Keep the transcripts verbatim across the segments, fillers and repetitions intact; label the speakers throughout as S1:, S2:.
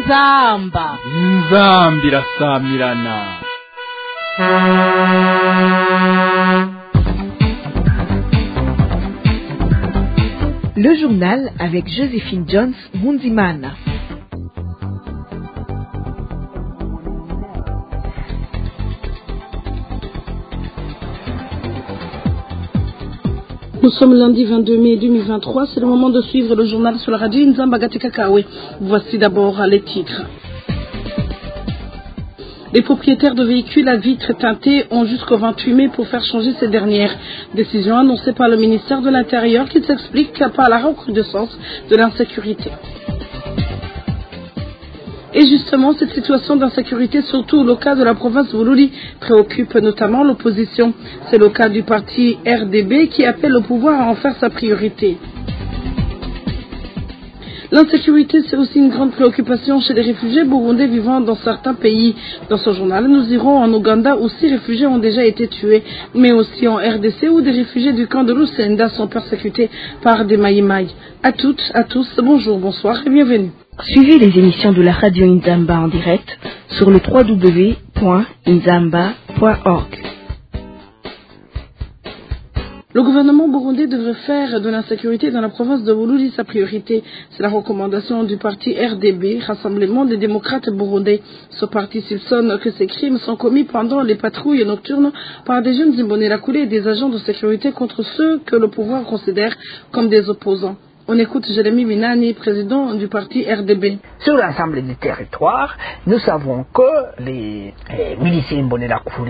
S1: inzamba
S2: inzamba irasamirana.
S3: Le journal avec Joséphine Jones Munzimana.
S4: Nous sommes lundi vingt-deux mai deux mille vingt-trois, c'est le moment de suivre le journal sur la radio Nzamba Gatekakawe. Voici d'abord les titres. Les propriétaires de véhicules à vitres teintées ont jusqu'au vingt-huit mai pour faire changer ces dernières. Décision annoncée par le ministère de l'Intérieur qui s'explique par la recrudescence de l'insécurité. Et justement, cette situation d'insécurité, surtout au cas de la province de Bururi, préoccupe notamment l'opposition. C'est le cas du parti R D B qui appelle au pouvoir à en faire sa priorité. L'insécurité, c'est aussi une grande préoccupation chez les réfugiés burundais vivant dans certains pays. Dans ce journal, nous irons en Ouganda où six réfugiés ont déjà été tués, mais aussi en R D C où des réfugiés du camp de Lusenda sont persécutés par des Maïmaï. À toutes, à tous, bonjour, bonsoir et bienvenue.
S3: Suivez les émissions de la radio Nzamba en direct sur le w w w point nzamba point org.
S4: Le gouvernement burundais devrait faire de l'insécurité dans la province de Bururi sa priorité. C'est la recommandation du parti R D B, Rassemblement des démocrates burundais. Ce parti soupçonne que ces crimes sont commis pendant les patrouilles nocturnes par des jeunes Imbonerakure et des agents de sécurité contre ceux que le pouvoir considère comme des opposants. On écoute Jérémy Minani, président du parti R D B.
S5: Sur l'ensemble du territoire, nous savons que les, les miliciens Imbonerakure,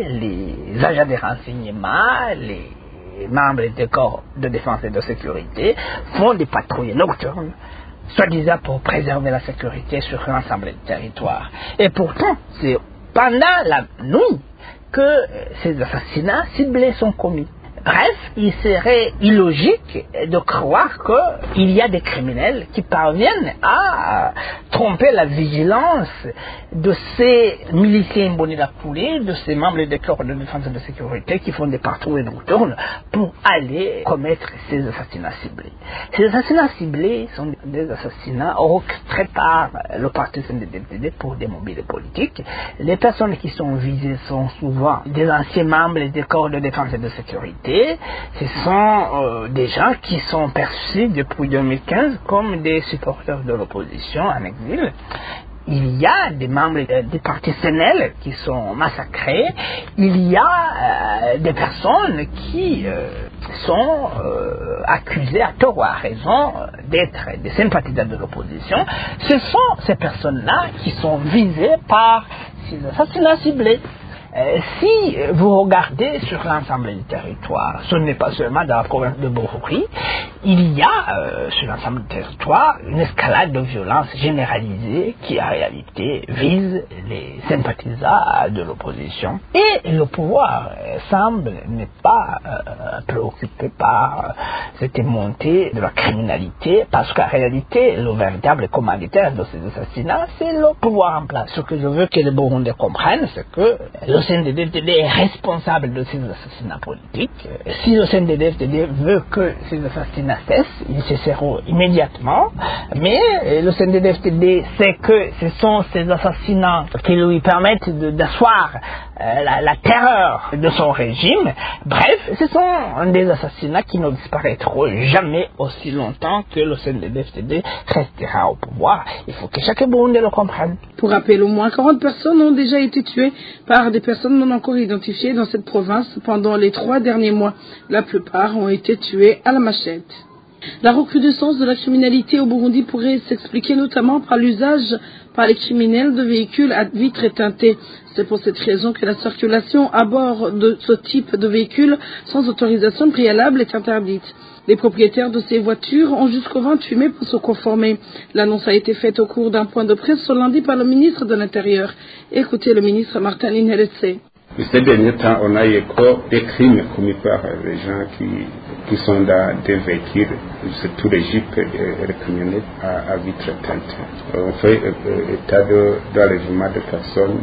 S5: les agents de renseignement, les membres des corps de défense et de sécurité font des patrouilles nocturnes, soi-disant pour préserver la sécurité sur l'ensemble du territoire. Et pourtant, c'est pendant la nuit que ces assassinats ciblés sont commis. Bref, il serait illogique de croire qu'il y a des criminels qui parviennent à tromper la vigilance de ces miliciens Imbonerakure, de ces membres des corps de défense et de sécurité qui font des patrouilles nocturnes pour aller commettre ces assassinats ciblés. Ces assassinats ciblés sont des assassinats orchestrés par le parti C N D D F D D pour des mobiles politiques. Les personnes qui sont visées sont souvent des anciens membres des corps de défense et de sécurité. Ce sont euh, des gens qui sont perçus depuis deux mille quinze comme des supporters de l'opposition en exil. Il y a des membres euh, du parti C N L qui sont massacrés. Il y a euh, des personnes qui euh, sont euh, accusées à tort ou à raison d'être des sympathisants de l'opposition. Ce sont ces personnes-là qui sont visées par ces assassinats ciblés. Euh, si vous regardez sur l'ensemble du territoire, ce n'est pas seulement dans la province de Bururi, il y a euh, sur l'ensemble du territoire une escalade de violence généralisée qui en réalité vise les sympathisants de l'opposition. Et le pouvoir euh, semble ne pas euh, préoccupé par euh, cette montée de la criminalité, parce qu'en réalité, le véritable commanditaire de ces assassinats, c'est le pouvoir en place. Ce que je veux que les Burundais comprennent, c'est que le C N D D F D D est responsable de ces assassinats politiques. Si le C N D D F D D veut que ces assassinats cessent, ils cesseront immédiatement. Mais le C N D D F D D sait que ce sont ces assassinats qui lui permettent d'asseoir euh, la, la terreur de son régime. Bref, ce sont des assassinats qui ne disparaîtront jamais aussi longtemps que le C N D D F D D restera au pouvoir. Il faut que chaque Burundais le comprenne.
S4: Pour rappel, au moins quarante personnes ont déjà été tuées par des personnes non encore identifiées dans cette province pendant les trois derniers mois. La plupart ont été tuées à la machette. La recrudescence de la criminalité au Burundi pourrait s'expliquer notamment par l'usage par les criminels de véhicules à vitres teintées. C'est pour cette raison que la circulation à bord de ce type de véhicules sans autorisation préalable est interdite. Les propriétaires de ces voitures ont jusqu'au vingt-huit mai pour se conformer. L'annonce a été faite au cours d'un point de presse ce lundi par le ministre de l'Intérieur. Écoutez le ministre Martin Linheretse.
S6: Ces derniers temps, on a eu des crimes commis par les gens qui, qui sont dans des véhicules, surtout les jeeps récriminés à, à vitres teintées. On fait euh, état d'enlèvement de, de personnes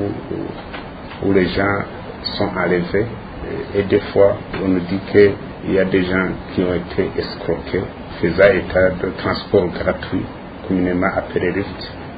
S6: où, où les gens sont enlevés et des fois on nous dit qu'il y a des gens qui ont été escroqués, faisant état de transport gratuit, communément appelé Rift,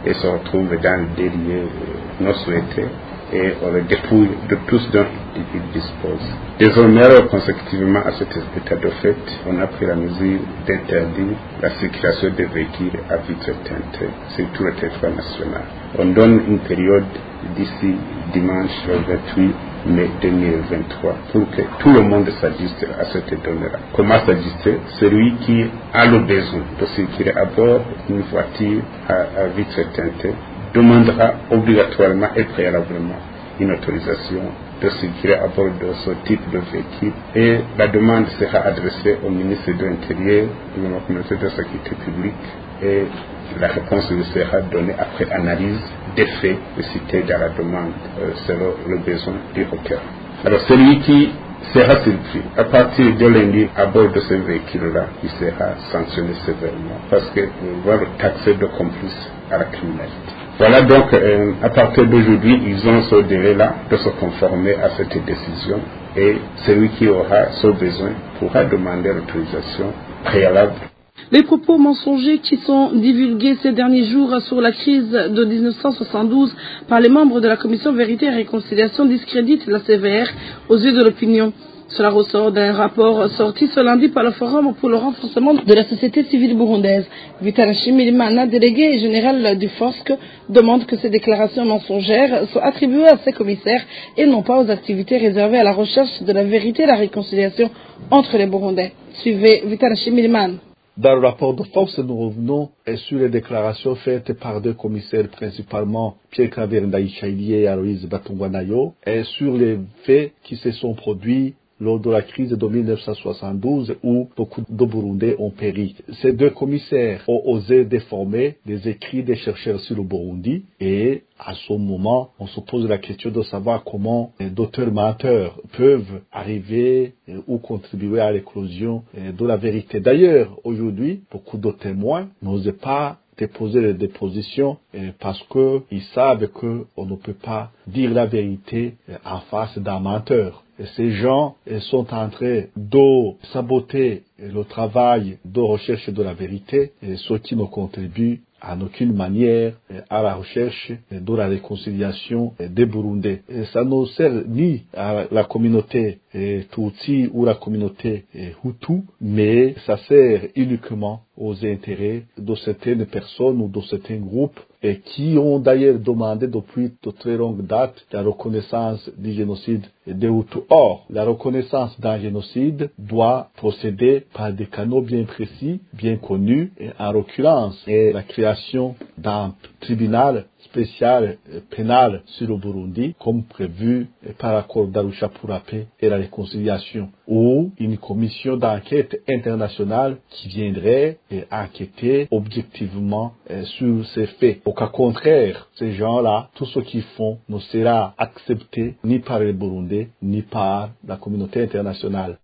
S6: et se retrouvent dans des lieux non souhaités et on les dépouille de tout ce dont ils disposent. Désormais, consécutivement à cet état de fait, on a pris la mesure d'interdire la circulation des véhicules à vitres teintées sur tout le territoire national. On donne une période d'ici dimanche vingt-huit mai deux mille vingt-trois pour que tout le monde s'ajuste à cette donnée-là. Comment s'ajuster? Celui qui a le besoin de circuler à bord d'une voiture à, à vitres teintées demandera obligatoirement et préalablement une autorisation de circuler à bord de ce type de véhicule et la demande sera adressée au ministre de l'Intérieur, de la communauté de sécurité publique et la réponse lui sera donnée après analyse des faits cités dans la demande euh, selon le besoin du requérant. Alors celui qui sera surpris à partir de lundi à bord de ce véhicule-là, il sera sanctionné sévèrement parce que on va le taxer de complice à la criminalité. Voilà donc, euh, à partir d'aujourd'hui, ils ont ce délai-là de se conformer à cette décision et celui qui aura ce besoin pourra demander l'autorisation préalable.
S4: Les propos mensongers qui sont divulgués ces derniers jours sur la crise de dix-neuf cent soixante-douze par les membres de la Commission Vérité et Réconciliation discréditent la C V R aux yeux de l'opinion. Cela ressort d'un rapport sorti ce lundi par le Forum pour le renforcement de la société civile burundaise. Vital Shimirimana, délégué général du F O S C, demande que ces déclarations mensongères soient attribuées à ces commissaires et non pas aux activités réservées à la recherche de la vérité et la réconciliation entre les Burundais. Suivez Vital Shimirimana.
S1: Dans le rapport de force, nous revenons sur les déclarations faites par deux commissaires, principalement Pierre-Claver Ndaïchaïli et Aloïse Batongwanayo, et sur les faits qui se sont produits lors de la crise de mille neuf cent soixante-douze où beaucoup de Burundais ont péri. Ces deux commissaires ont osé déformer les écrits des chercheurs sur le Burundi et à ce moment, on se pose la question de savoir comment d'auteurs menteurs peuvent arriver ou contribuer à l'éclosion de la vérité. D'ailleurs, aujourd'hui, beaucoup de témoins n'osent pas déposer les dépositions parce qu'ils savent qu'on ne peut pas dire la vérité en face d'un menteur. Et ces gens sont en train de saboter le travail de recherche de la vérité, ce qui ne contribue en aucune manière à la recherche de la réconciliation des Burundais. Et ça ne sert ni à la communauté Tutsi ou la communauté Hutu, mais ça sert uniquement aux intérêts de certaines personnes ou de certains groupes et qui ont d'ailleurs demandé depuis de très longue date la reconnaissance du génocide des Hutus. Or, la reconnaissance d'un génocide doit procéder par des canaux bien précis, bien connus, et en l'occurrence, et la création d'un tribunal spécial pénal sur le Burundi, comme prévu par l'accord d'Arusha pour la paix et la réconciliation, ou une commission d'enquête internationale qui viendrait enquêter objectivement sur ces faits. Au cas contraire, ces gens-là, tout ce qu'ils font ne sera accepté ni par les Burundais, ni par la communauté internationale.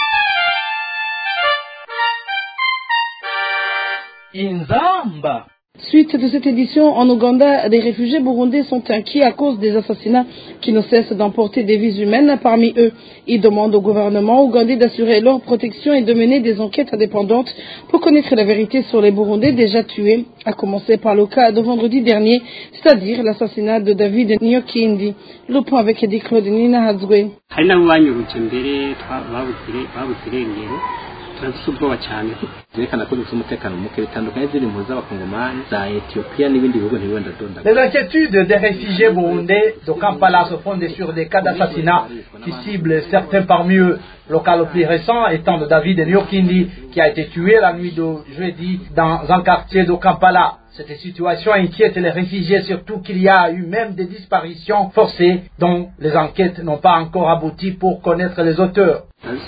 S5: Inzamba.
S4: Suite de cette édition, en Ouganda, des réfugiés burundais sont inquiets à cause des assassinats qui ne cessent d'emporter des vies humaines parmi eux. Ils demandent au gouvernement ougandais d'assurer leur protection et de mener des enquêtes indépendantes pour connaître la vérité sur les Burundais déjà tués, à commencer par le cas de vendredi dernier, c'est-à-dire l'assassinat de David Nyokindi. Le point avec Eddie Claude Nina Hadzwe.
S7: Les inquiétudes des réfugiés burundais de Kampala se fondent sur des cas d'assassinat qui ciblent certains parmi eux. Le cas le plus récent étant de David Nyokindi qui a été tué la nuit de jeudi dans un quartier de Kampala. Cette situation inquiète les réfugiés, surtout qu'il y a eu même des disparitions forcées dont les enquêtes n'ont pas encore abouti pour connaître les auteurs.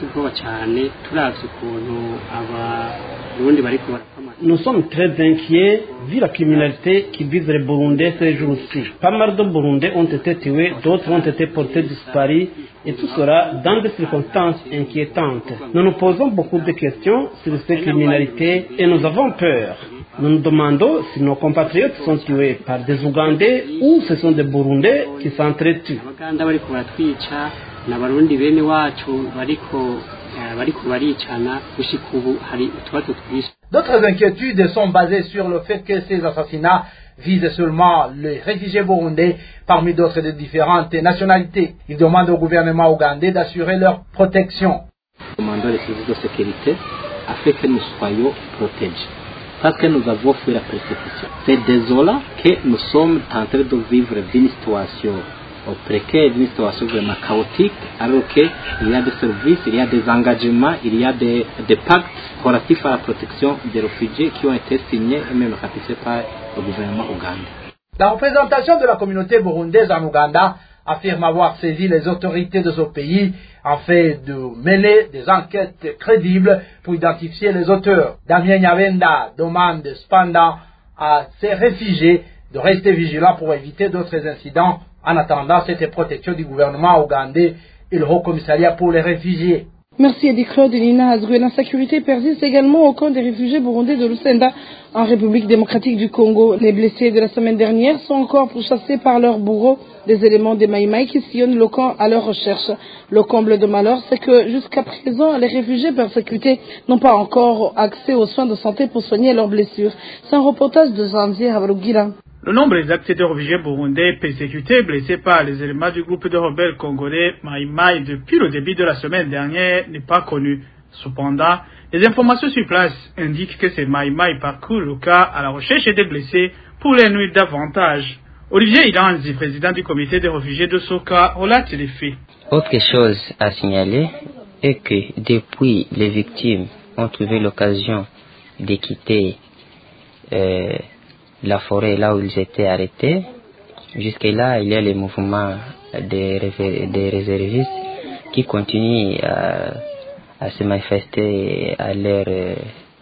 S8: Nous sommes très inquiets vu la criminalité qui vise les Burundais ces jours-ci. Pas mal de Burundais ont été tués, d'autres ont été portés disparus et tout cela dans des circonstances inquiétantes. Nous nous posons beaucoup de questions sur ces criminalités et nous avons peur. Nous nous demandons si nos compatriotes sont tués par des Ougandais ou ce sont des Burundais qui s'entretuent.
S7: D'autres inquiétudes sont basées sur le fait que ces assassinats vise seulement les réfugiés burundais parmi d'autres de différentes nationalités. Il demande au gouvernement ougandais d'assurer leur protection.
S9: Demandons les services de sécurité afin que nous soyons protégés. Parce que nous avons fait la persécution. C'est désolant que nous sommes en train de vivre une situation précaire, une situation vraiment chaotique, alors qu'il y a des services, il y a des engagements, il y a des, des pactes relatifs à la protection des réfugiés qui ont été signés et même ratifiés par le gouvernement ougandais.
S7: La représentation de la communauté burundaise en Ouganda affirme avoir saisi les autorités de ce pays en fait de mener des enquêtes crédibles pour identifier les auteurs. Damien Nyabenda demande cependant à ces réfugiés de rester vigilants pour éviter d'autres incidents en attendant cette protection du gouvernement ougandais et le Haut Commissariat pour les réfugiés.
S4: Merci Eddie Claude et Nina Azoué. L'insécurité persiste également au camp des réfugiés burundais de Lusenda en République démocratique du Congo. Les blessés de la semaine dernière sont encore pourchassés par leurs bourreaux, des éléments des Maïmaï qui sillonnent le camp à leur recherche. Le comble de malheur, c'est que jusqu'à présent, les réfugiés persécutés n'ont pas encore accès aux soins de santé pour soigner leurs blessures. C'est un reportage de Zanzier Havarugira.
S2: Le nombre exact de réfugiés burundais persécutés blessés par les éléments du groupe de rebelles congolais Maïmaï depuis le début de la semaine dernière n'est pas connu. Cependant, les informations sur place indiquent que ces Maïmaï parcourent le cas à la recherche des blessés pour les nuire davantage. Olivier Ilanzi, président du comité des réfugiés de Soka, relate les faits.
S10: Autre chose à signaler est que depuis les victimes ont trouvé l'occasion de quitter euh, la forêt là où ils étaient arrêtés, jusque-là, il y a les mouvements des, des réservistes qui continuent à, à se manifester à leur euh,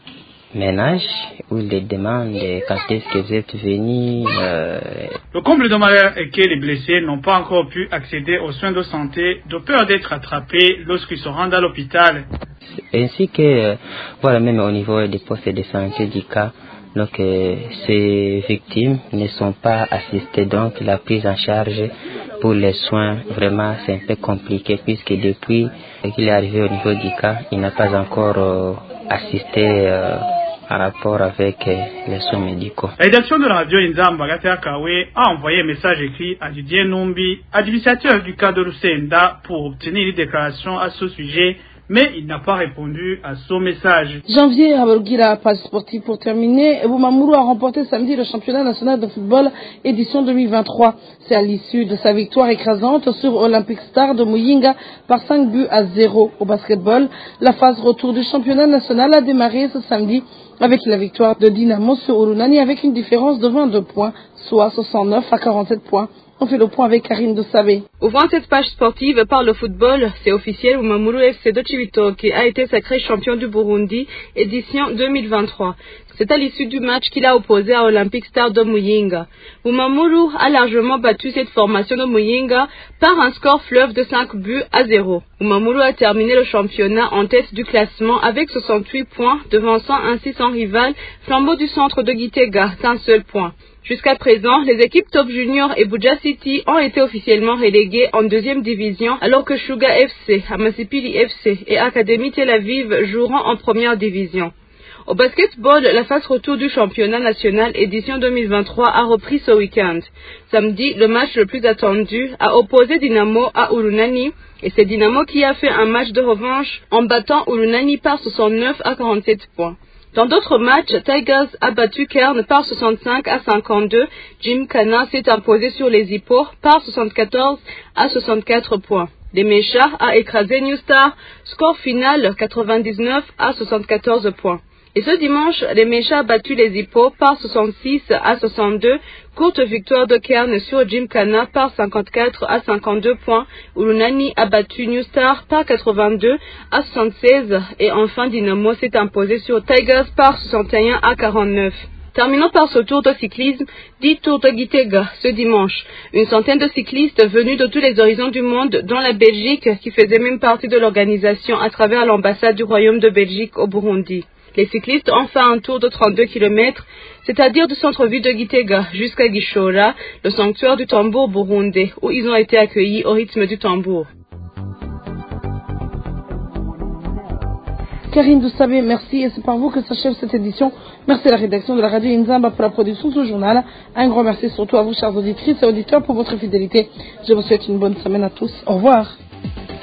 S10: ménage, où ils les demandent quand est-ce que vous êtes venus. Euh...
S2: Le comble de malheur est que les blessés n'ont pas encore pu accéder aux soins de santé de peur d'être attrapés lorsqu'ils se rendent à l'hôpital.
S10: Ainsi que, euh, voilà, même au niveau des postes de santé du cas, donc euh, ces victimes ne sont pas assistées, donc la prise en charge pour les soins, vraiment c'est un peu compliqué puisque depuis qu'il est arrivé au niveau du cas, il n'a pas encore euh, assisté euh, en rapport avec euh, les soins médicaux.
S2: La rédaction de la radio Inzamba Gatea Kawe a envoyé un message écrit à Didier Numbi, administrateur du cas de Lusenda, pour obtenir une déclaration à ce sujet, mais il n'a pas répondu à son message.
S4: Janvier Abolgira, page sportive pour terminer. Boumamourou a remporté samedi le championnat national de football édition deux mille vingt-trois. C'est à l'issue de sa victoire écrasante sur Olympic Star de Muyinga par cinq buts à zéro. Au basketball, la phase retour du championnat national a démarré ce samedi avec la victoire de Dynamo sur Urunani avec une différence de vingt-deux points, soit soixante-neuf à quarante-sept points. On fait le point avec Karine de Sabé.
S11: Ouvrant cette page sportive par le football, c'est officiel, Boumamourou F C de Cibitoke a été sacré champion du Burundi, édition deux mille vingt-trois. C'est à l'issue du match qu'il a opposé à Olympic Star de Muyinga. Boumamourou a largement battu cette formation de Muyinga par un score fleuve de cinq buts à zéro. Boumamourou a terminé le championnat en tête du classement avec soixante-huit points, devançant ainsi son rival, Flambeau du centre de Gitega, d'un seul point. Jusqu'à présent, les équipes Top Junior et Buja City ont été officiellement reléguées en deuxième division, alors que Shuga F C, Amasipili F C et Académie Tel Aviv joueront en première division. Au basketball, la phase retour du championnat national édition deux mille vingt-trois a repris ce week-end. Samedi, le match le plus attendu a opposé Dynamo à Urunani, et c'est Dynamo qui a fait un match de revanche en battant Urunani par soixante-neuf à quarante-sept points. Dans d'autres matchs, Tigers a battu Kern par soixante-cinq à cinquante-deux. Gymkhana s'est imposé sur les Hippos par soixante-quatorze à soixante-quatre points. Les Mechas a écrasé New Star, score final quatre-vingt-dix-neuf à soixante-quatorze points. Et ce dimanche, les Mechas a battu les Hippos par soixante-six à soixante-deux, courte victoire de Kern sur Gymkhana par cinquante-quatre à cinquante-deux points. Urunani a battu New Star par quatre-vingt-deux à soixante-seize et enfin Dynamo s'est imposé sur Tigers par soixante et un à quarante-neuf. Terminons par ce tour de cyclisme, dit Tour de Gitega, ce dimanche. Une centaine de cyclistes venus de tous les horizons du monde, dont la Belgique, qui faisait même partie de l'organisation à travers l'ambassade du Royaume de Belgique au Burundi. Les cyclistes ont fait un tour de trente-deux kilomètres, c'est-à-dire du centre-ville de Gitega jusqu'à Gishora, le sanctuaire du tambour burundais, où ils ont été accueillis au rythme du tambour.
S4: Karine Doussabé, merci, et c'est par vous que s'achève cette édition. Merci à la rédaction de la radio Inzamba pour la production de ce journal. Un grand merci surtout à vous, chers auditrices et auditeurs, pour votre fidélité. Je vous souhaite une bonne semaine à tous. Au revoir.